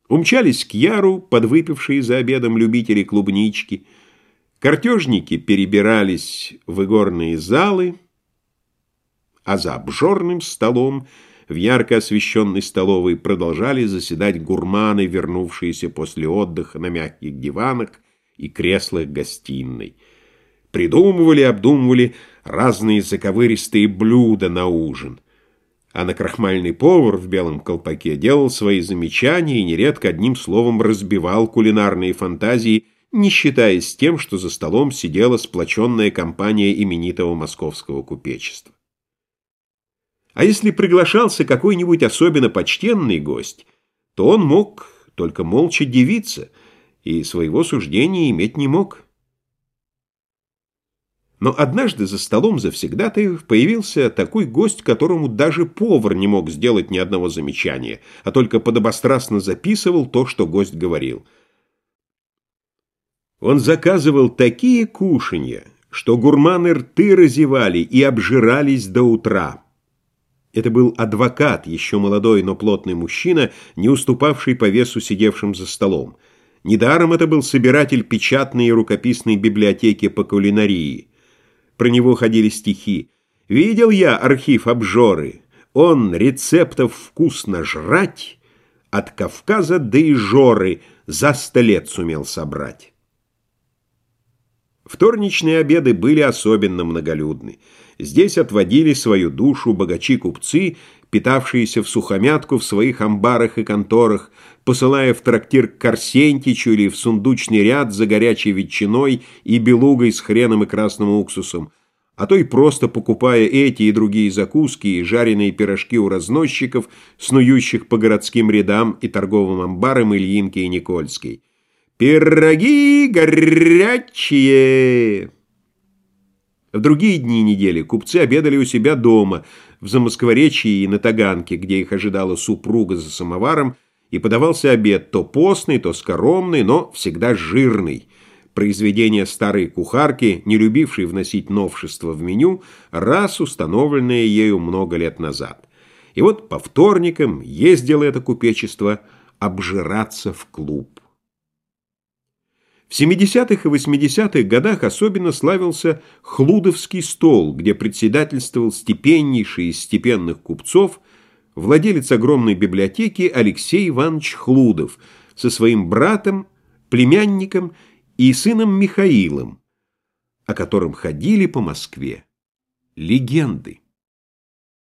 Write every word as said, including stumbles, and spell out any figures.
Умчались к Яру, подвыпившие за обедом любители клубнички. Картежники перебирались в игорные залы, а за обжорным столом в ярко освещенной столовой продолжали заседать гурманы, вернувшиеся после отдыха на мягких диванах и креслах гостиной. Придумывали, обдумывали разные заковыристые блюда на ужин. А накрахмальный повар в белом колпаке делал свои замечания и нередко одним словом разбивал кулинарные фантазии, не считаясь тем, что за столом сидела сплоченная компания именитого московского купечества. А если приглашался какой-нибудь особенно почтенный гость, то он мог только молча дивиться и своего суждения иметь не мог. Но однажды за столом завсегдатаев появился такой гость, которому даже повар не мог сделать ни одного замечания, а только подобострастно записывал то, что гость говорил. Он заказывал такие кушанья, что гурманы рты разевали и обжирались до утра. Это был адвокат, еще молодой, но плотный мужчина, не уступавший по весу сидевшим за столом. Недаром это был собиратель печатной и рукописной библиотеки по кулинарии. Про него ходили стихи. «Видел я архив обжоры, он рецептов вкусно жрать, от Кавказа до Ижоры за сто лет сумел собрать». Вторничные обеды были особенно многолюдны. Здесь отводили свою душу богачи-купцы, питавшиеся всухомятку в своих амбарах и конторах, посылая в трактир к Арсентичу или в сундучный ряд за горячей ветчиной и белугой с хреном и красным уксусом, а то и просто покупая эти и другие закуски и жареные пирожки у разносчиков, снующих по городским рядам и торговым амбарам Ильинки и Никольской. «Пироги горячие!» В другие дни недели купцы обедали у себя дома, в Замоскворечье и на Таганке, где их ожидала супруга за самоваром, и подавался обед то постный, то скоромный, но всегда жирный. Произведение старой кухарки, не любившей вносить новшества в меню, раз установленное ею много лет назад. И вот по вторникам ездило это купечество обжираться в клуб. В семидесятых и восьмидесятых годах особенно славился Хлудовский стол, где председательствовал степеннейший из степенных купцов, владелец огромной библиотеки Алексей Иванович Хлудов со своим братом, племянником и сыном Михаилом, о котором ходили по Москве легенды.